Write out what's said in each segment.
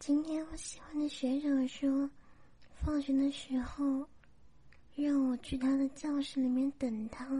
今天我喜欢的学长说，放学的时候让我去他的教室里面等他。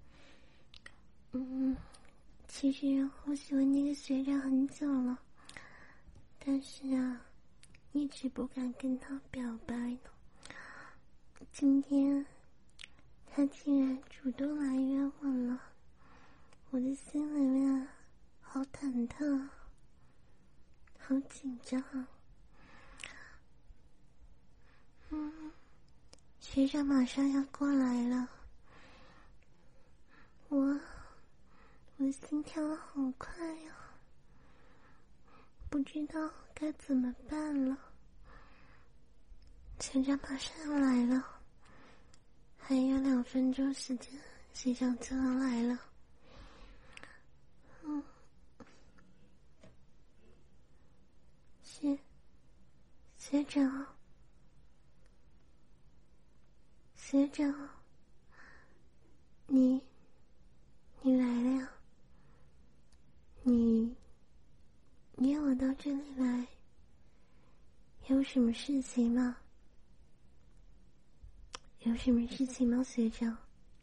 其实我喜欢那个学长很久了，但是一直不敢跟他表白呢。今天他竟然主动来约我了，我的心里面好忐忑，好紧张。学长马上要过来了，我的心跳得好快呀，不知道该怎么办了。学长马上要来了，还有2分钟时间，学长就要来了。学长，你来了呀？你约我到这里来，有什么事情吗？有什么事情吗，学长？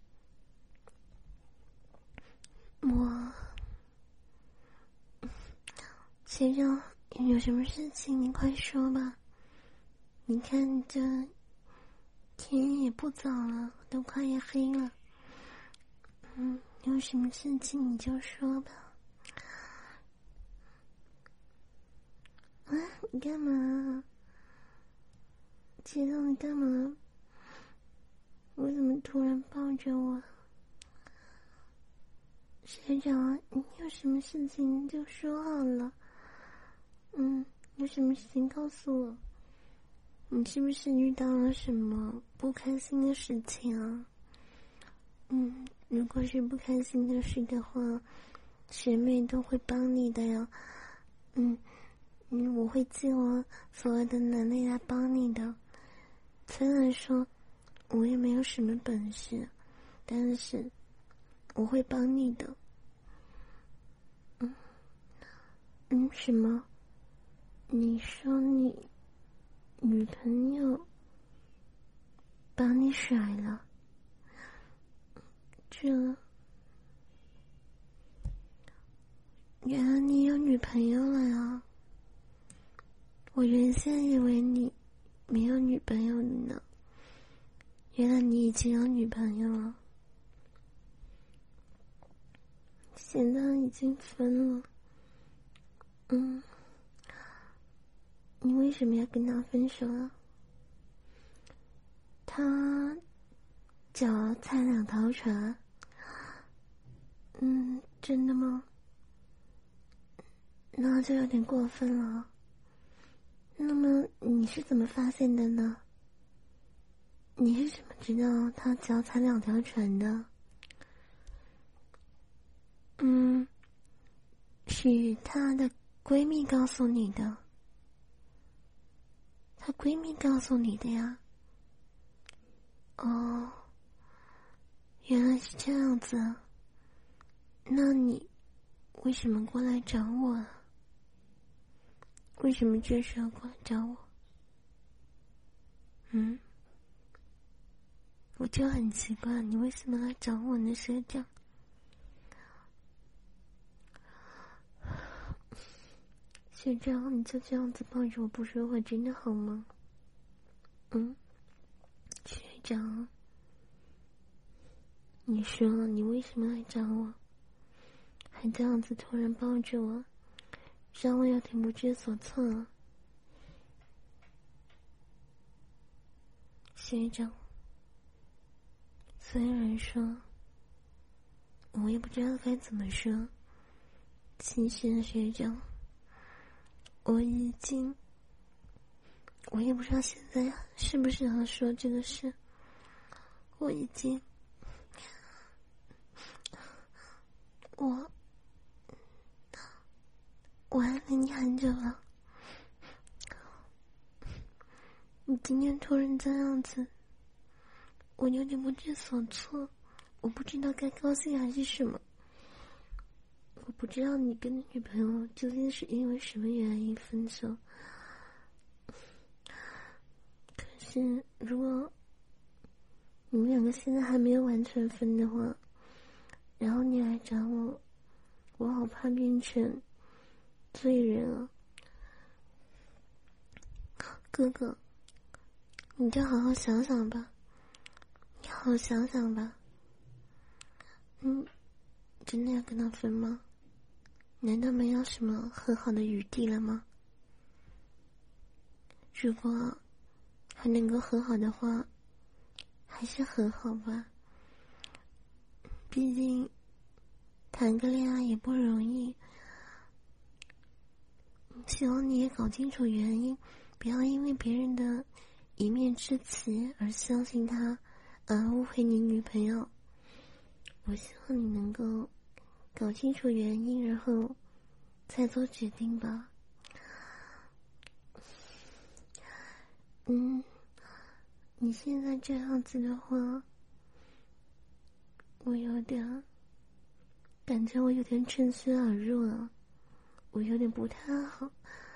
学长，有什么事情你快说吧。你看这天也不早了，都快要黑了。有什么事情你就说吧。你干嘛？学长，你干嘛？为什么突然抱着我？学长，你有什么事情就说好了。有什么事情告诉我。你是不是遇到了什么不开心的事情啊？如果是不开心的事的话，学妹都会帮你的呀。我会尽我所有的能力来帮你的。虽然说我也没有什么本事，但是我会帮你的。什么？你说你女朋友把你甩了？原来你有女朋友了呀！我原先以为你没有女朋友呢，原来你已经有女朋友了。现在已经分了。你为什么要跟他分手啊？他脚踩2条船。真的吗？那就有点过分了。那么你是怎么发现的呢？你是怎么知道他脚踩2条船的？是她的闺蜜告诉你的。她闺蜜告诉你的呀？哦，原来是这样子。那你为什么过来找我啊？为什么这时候过来找我？我就很奇怪，你为什么来找我呢，学长？学长，你就这样子抱着我不说话，真的好吗？学长，你说你为什么来找我？还这样子突然抱着我，让我有点不知所措了。学长，虽然说我也不知道该怎么说，其实学长，我也不知道现在适不适合说这个事。我暗恋你很久了。你今天突然这样子，我有点不知所措，我不知道该高兴还是什么。我不知道你跟你女朋友究竟是因为什么原因分手， 是如果你们两个现在还没有完全分的话，然后你来找我，我好怕变成罪人啊。哥哥，你就好好想想吧，你好好想想吧。真的要跟他分吗？难道没有什么和好的余地了吗？如果还能够和好的话，还是和好吧。毕竟谈个恋爱也不容易，希望你也搞清楚原因，不要因为别人的一面之词而相信他，而误会你女朋友。我希望你能够搞清楚原因，然后再做决定吧。你现在这样子的话，我有点感觉我有点趁虚而入了，我有点不太好。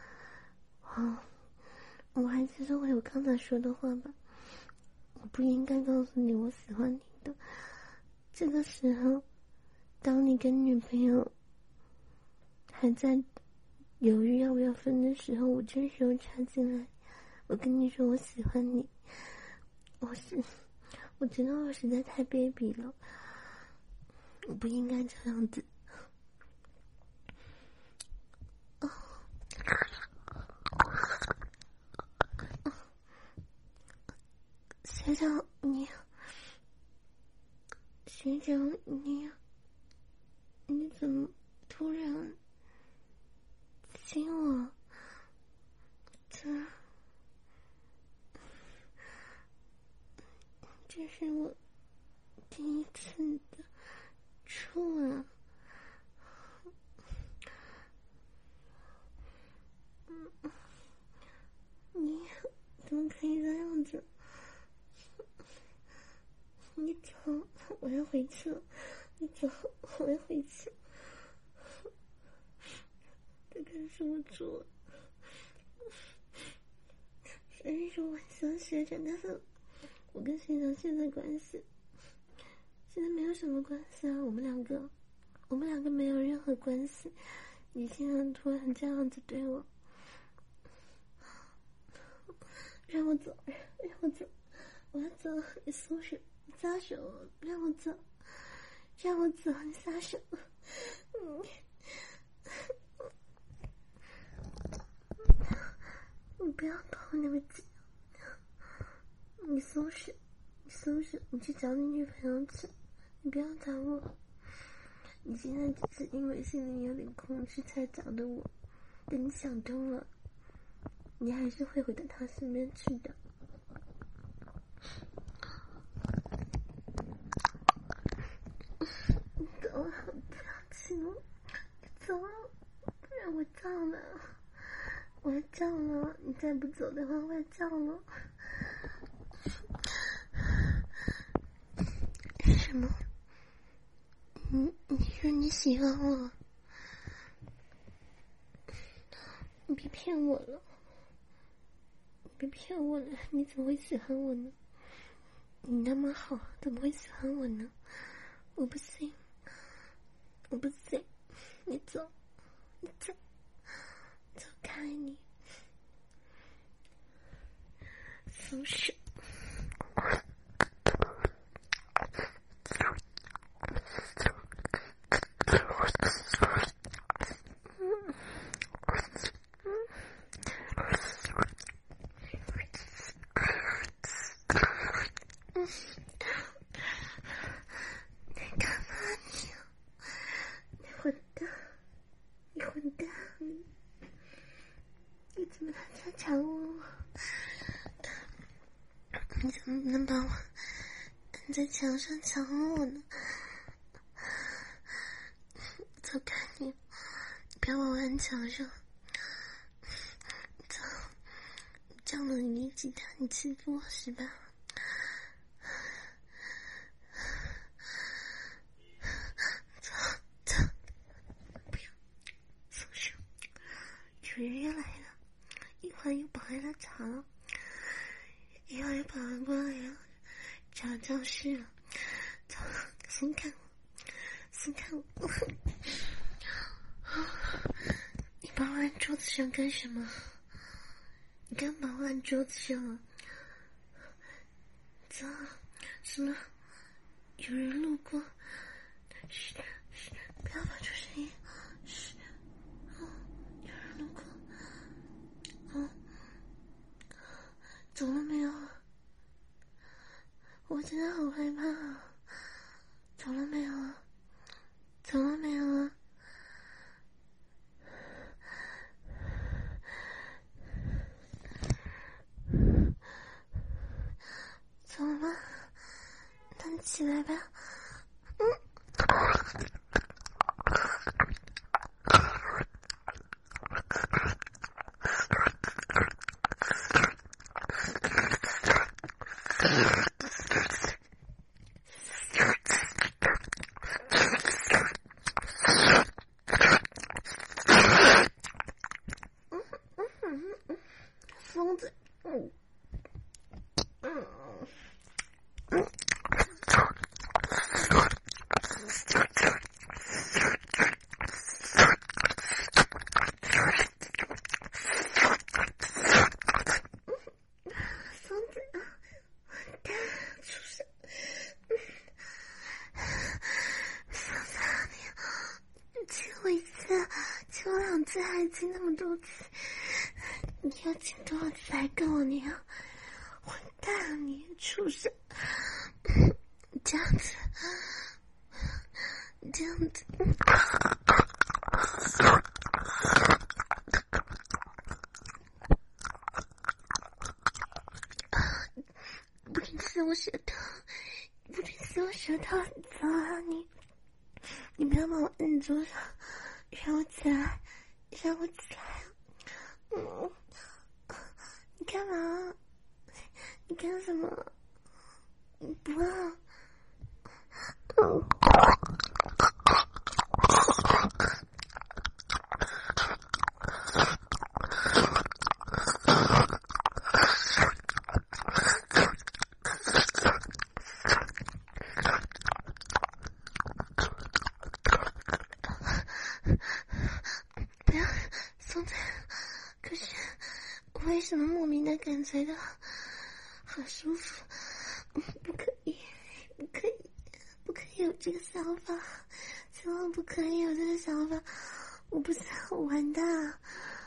我还是说回我刚才说的话吧，我不应该告诉你我喜欢你的。这个时候，当你跟女朋友还在犹豫要不要分的时候，我这时候插进来，我跟你说我喜欢你。我觉得我实在太卑鄙了，我不应该这样子。学长你怎么突然亲我？这是我第一次的初吻。你怎么可以这样子？你走，我要回去了。你走，我要回去。这该是我做了。虽然说我喜欢学长，但是我跟学长现在关系现在没有什么关系啊，我们两个没有任何关系。你现在突然这样子对我，让我走，让我走，我要走，你松手，你撒手，让我走，让我走，你撒手。你不要跑那么紧，你松手，你松手，你去找你女朋友去，你不要找我。你现在只是因为心里有点空虚才找的我，但你想多了，你还是会回到他身边去的。你走了，不要亲我，你走了，不然我叫了，我要叫了，你再不走的话，我要叫了。什么？你说你喜欢我？你别骗我了，你别骗我了，你怎么会喜欢我呢？你那么好，怎么会喜欢我呢？我不信，我不信，你走，你走，走开你，松手。你怎么能这样抢我？你怎么能把我按在墙上抢我呢？走开你！不要把我按墙上！走！这样的年纪大，你欺负我是吧？走走！不要！松手！主人要来了，一会儿又不会来吵了。 因为保安过来了，找教室了，走，松开我，松开我！你把我按桌子上干什么？你干嘛按桌子上啊？走，什么？有人路过，嘘，不要发出声音，嘘，有人路过，走了没有？我真的好害怕啊！走了没有啊？走了没有啊？走了吗？那你起来吧。疯子，亲我2次还亲那么多次，你要亲多少次还跟我那样？混蛋，你畜生！这样子，不准撕我舌头，不准撕我舌头！走啊你不要把我摁桌上，让我起来，让我起来！你干嘛？你干什么？你不要！不要，松开！可是我为什么莫名的感觉到好舒服？不可以有这个想法，千万不可以有这个想法！我不想完蛋！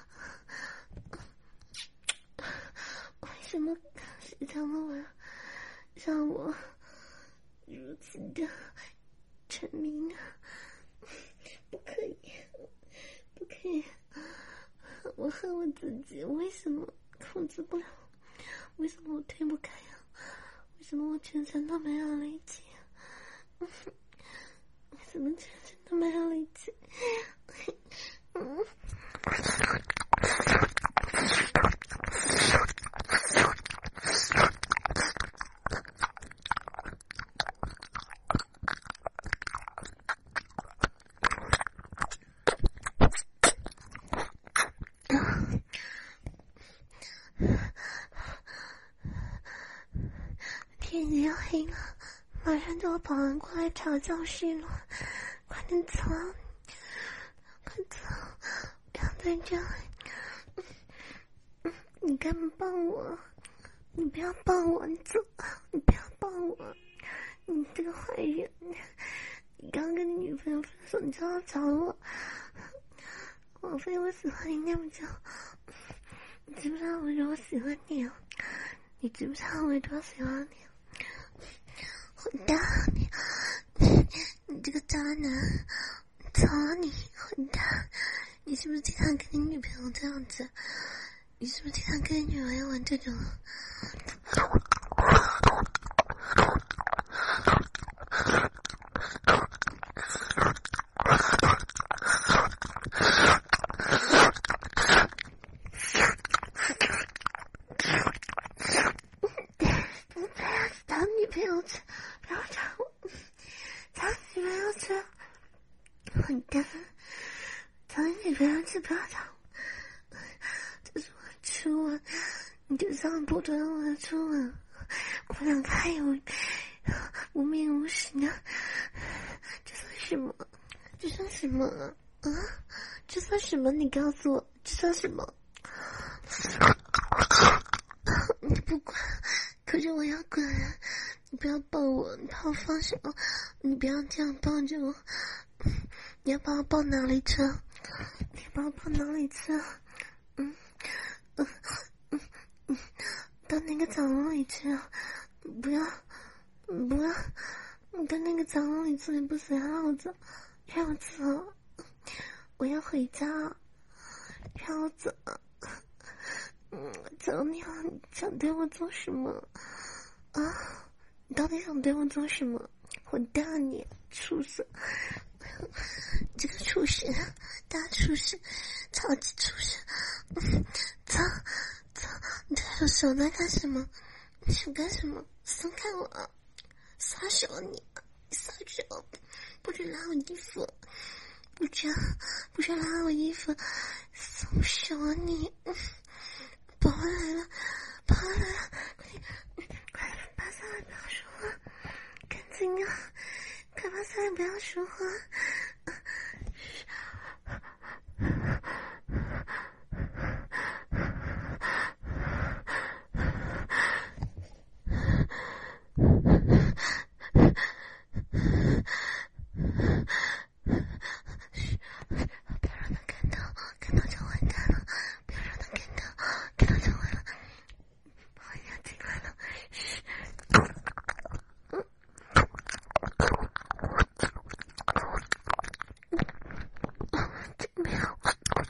为什么是这么玩，让我如此的沉迷呢？不可以！我恨我自己，为什么控制不了？为什么我推不开啊？为什么我全身都没有力气？为什么全身都没有力气？天已经要黑了，马上就有保安过来找教室了，快点走，快走，不要在这里！你干嘛抱我？你不要抱我！你走！你不要抱我！你这个坏人！你刚跟你女朋友分手，你就要找我？枉费我喜欢你那么久，你知不知道我有多喜欢你啊？你知不知道我有多喜欢你？混蛋！你这个渣男！操你！混蛋！你是不是经常跟你女朋友这样子？你是不是经常跟你女朋友玩这种？找女朋友去，不要找我！找女朋友去！混蛋！找女朋友去，不要找我！这是我初吻，你就这样不断我的初吻，我们两个还有无名无实呢，这算什么？这算什么啊？这算什么？你告诉我，这算什么？你不管，可是我要滚！你不要抱我，你把我放手！你不要这样抱着我！你要把我抱哪里去？你把我抱哪里去？到那个澡堂里去！不要！你到那个澡堂里去，你不随让我走，让我走！我要回家，让我走！找你啊！你想对我做什么啊？你到底想对我做什么？我大你畜生！这个畜生，大畜生，超级畜生！操！你在用手在干什么？你想干什么？松开我！撒手你！撒手！不准拉我衣服！不准拉我衣服！松手你！跑回来了！快趴下来，不要说话！赶紧啊！快趴下来，不要说话！不要让他看到就完蛋了！不要让他看到就完了！好呀，进来了！没有，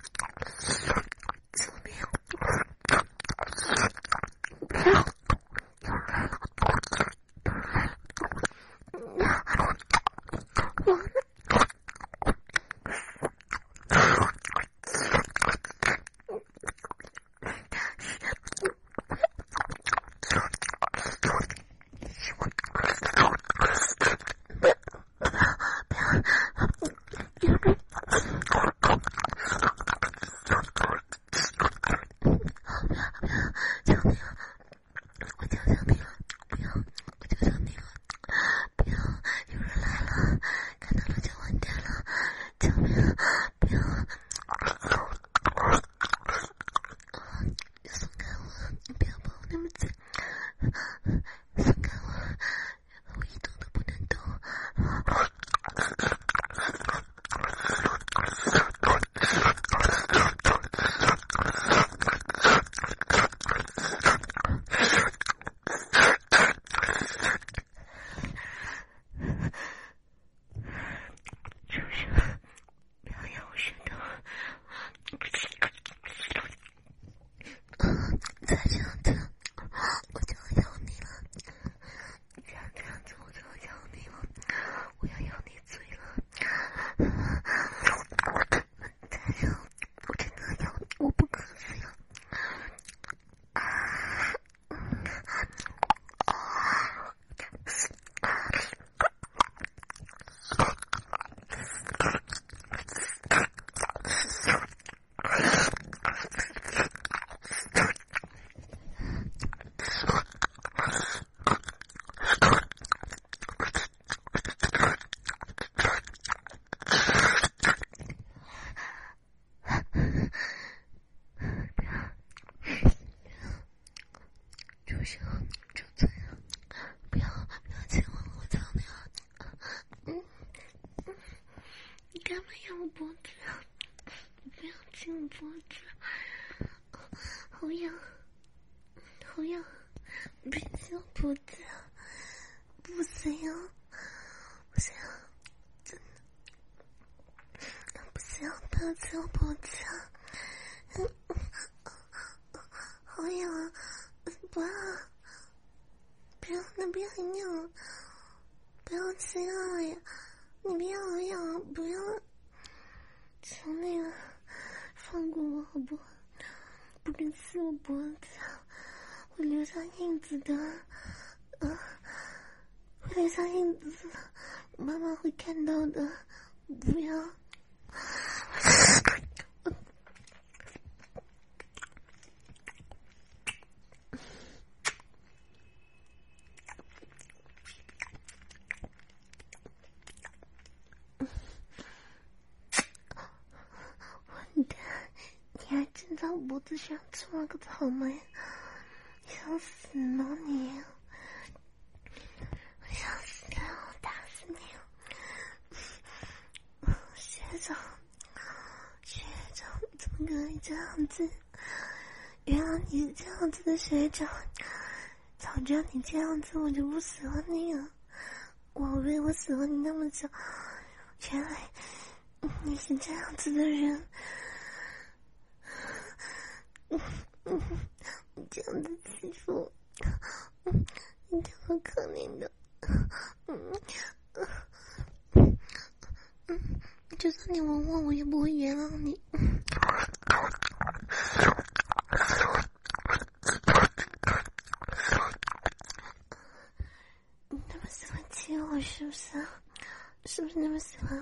脖子，好痒，好痒，别亲我脖子，不行，不行，真的不行，不要亲我脖子，好痒啊！不要，不要，那不要痒，不要亲我呀！你不要我痒，不要，求你了。放过我好不好？不准撕我脖子，会留下印子的，会留下印子，妈妈会看到的，不要。 我脖子上戳了个草莓，想死吗你？我想死掉，我打死你！学长，怎么可以这样子？原来你是这样子的学长，早知道你这样子，我就不喜欢你了。我以为我喜欢你那么久，原来你是这样子的人。你这样子欺负我，你这么可怜的。就算你吻我，我也不会原谅你。你那么喜欢亲我是不是？是不是那么喜欢？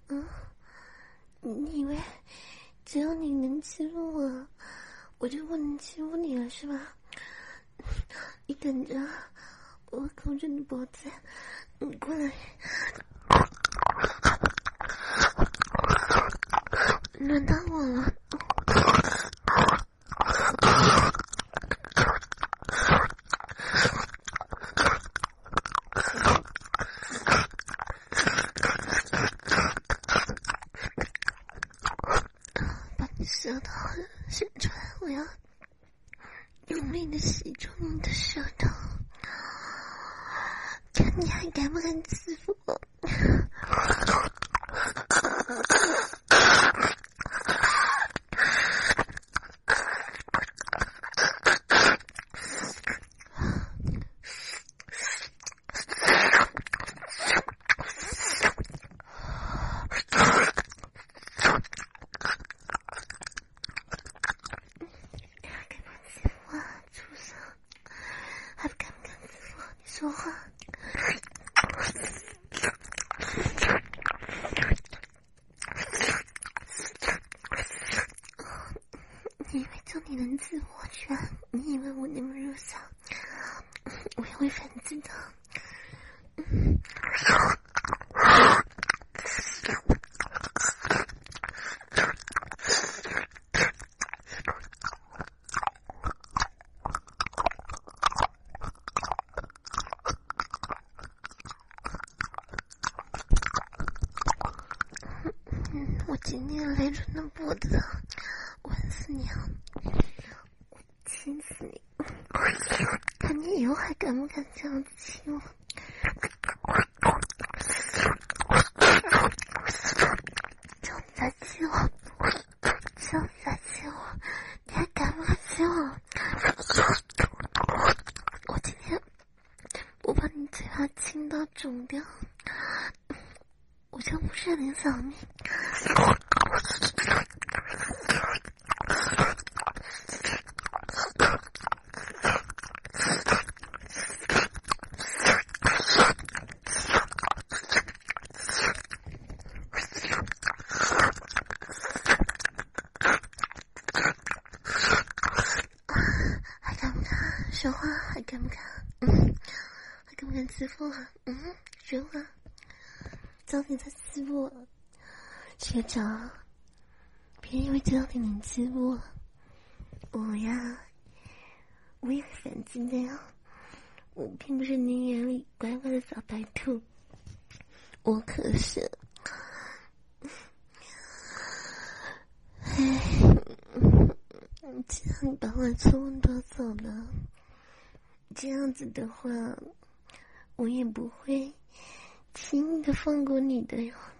你以为只有你能欺负我，我就不能欺负你了是吧？你等着，我扣着你脖子，你过来。轮到我了。把你舌头伸出来，我要用力的吸住你的舌头，看你还敢不敢欺负我。说话，你以为就你能自我权？你以为我那么弱小？我也会反击的。我今天累着那脖子，吻死你啊！我亲死你！看你以后还敢不敢这样子亲我？叫你再亲我，叫你再亲我，你还敢不敢亲我？我今天我把你嘴巴亲到肿掉，我就不是很想你。还敢不敢说话？还敢不敢？还敢不敢欺负我？说话！叫你在欺负我，学长，别以为只有你能欺负我，我呀，我也会反击的呀。我并不是你眼里乖乖的小白兔，我可是，既然你把我的初吻夺走了，这样子的话，我也不会轻易的放过你的哟。